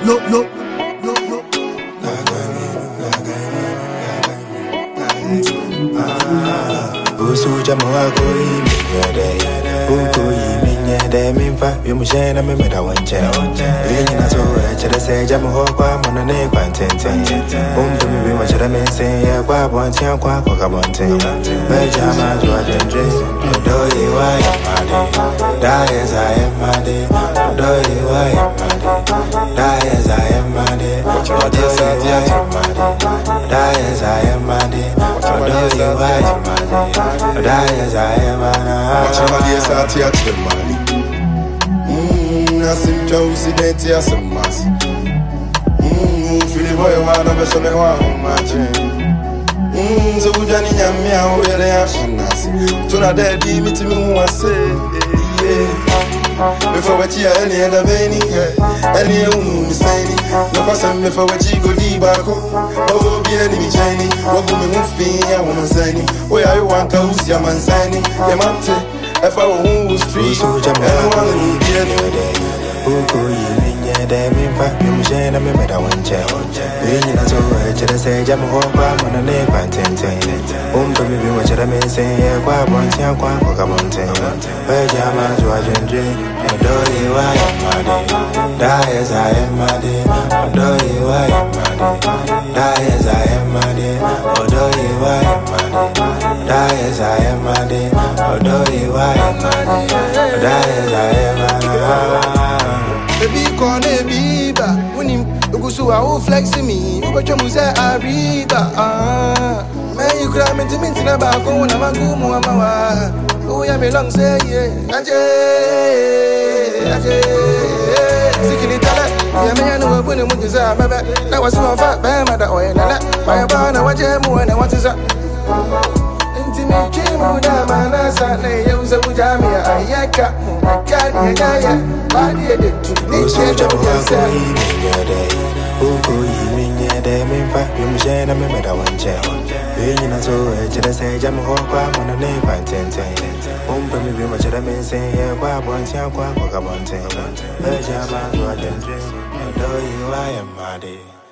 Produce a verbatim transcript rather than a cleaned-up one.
no, no, no, no. Usuja mwako iminyede Uko iminyede Mimfa yumushena mimeda wanche Vinyi na soe Chere seja muhokwa Mwanane kwa ntente Umpe mibi wachira mense Ya kwa bonti ya kwa kwa kabonte Beja mazwa jendre Odoi wa yamade Daye za yamade Odoi wa yamade Daye za yamade Odoi wa yamade Daye za yamade Odoi wa yamade Daye za yamana Machamali esati achemali Mmm, asimcha usidenti asemasi Mmm, fili boy wana besone wa umache Mmm, zebujani nyamia uyere ya shanasi Tuna dedi miti muwase Before we chia any other veiny Any unu misaini Nokose before we chigo di bako Oh, be any mi chaini Wabu me mufi ya womansaini Oya yu wanka usi ya mansaini Ya mante If I were street Usuja mwako iminyede Uko iminyede Mimfa yumushena mimeda wanche Vinyi na soe Chere seja muhokwa Mwanane kwa ntente Umpe mibi wachira mense Ya kwa bonti ya kwa kwa kabonte Beja mazwa jendre Odoi wa yamade Daye za yamade Odoi wa yamade Daye za yamade Odoi wa yamade Daye za yamade Odoi wa yamade Daye za yamade Baby kone biba Unim ugusu wa u flex me Ubacho muze ariba Man you cry minti minti na bako Una mangumu wa mawa Uya me long say yeah Aje Aje Sikini tala Ya me ya nuwa buni mujiza bebe Na wasu wa fa Bema da oye nala Baya bana waje muwa na watiza Inti mi chimu da manasa Ne ya uza ujami ya ayeka Akani ya gaya Badi ya detu Usuja mwako iminyede Uko iminyede Mimfa yumushena mimeda wanche Vinyi na soe Chere seja muhokwa Mwanane kwa ntente Umpe mibi wachira mense Ya kwa bonti ya kwa kwa kabonte Beja mazwa jendre Odoi wa yamade